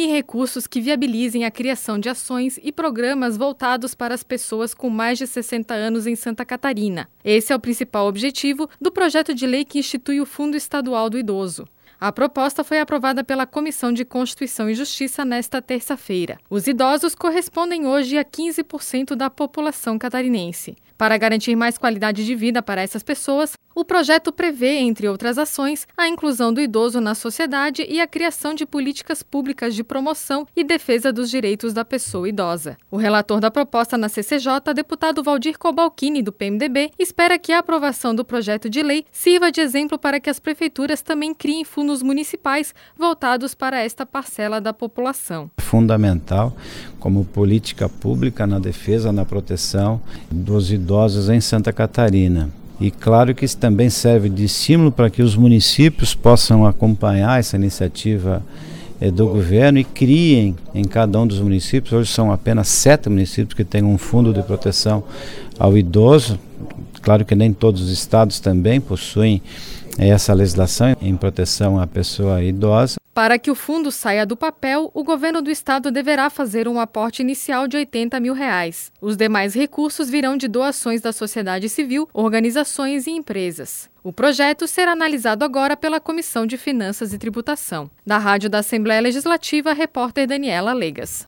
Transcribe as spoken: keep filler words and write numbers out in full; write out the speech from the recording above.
e recursos que viabilizem a criação de ações e programas voltados para as pessoas com mais de sessenta anos em Santa Catarina. Esse é o principal objetivo do projeto de lei que institui o Fundo Estadual do Idoso. A proposta foi aprovada pela Comissão de Constituição e Justiça nesta terça-feira. Os idosos correspondem hoje a quinze por cento da população catarinense. Para garantir mais qualidade de vida para essas pessoas, o projeto prevê, entre outras ações, a inclusão do idoso na sociedade e a criação de políticas públicas de promoção e defesa dos direitos da pessoa idosa. O relator da proposta na C C J, deputado Valdir Cobalcini, do P M D B, espera que a aprovação do projeto de lei sirva de exemplo para que as prefeituras também criem fundos municipais voltados para esta parcela da população. Fundamental como política pública na defesa, na proteção dos idosos em Santa Catarina. E claro que isso também serve de estímulo para que os municípios possam acompanhar essa iniciativa eh, do governo e criem em cada um dos municípios. Hoje são apenas sete municípios que têm um fundo de proteção ao idoso. Claro que nem todos os estados também possuem essa legislação em proteção à pessoa idosa. Para que o fundo saia do papel, o governo do estado deverá fazer um aporte inicial de oitenta mil reais. Os demais recursos virão de doações da sociedade civil, organizações e empresas. O projeto será analisado agora pela Comissão de Finanças e Tributação. Da Rádio da Assembleia Legislativa, a repórter Daniela Legas.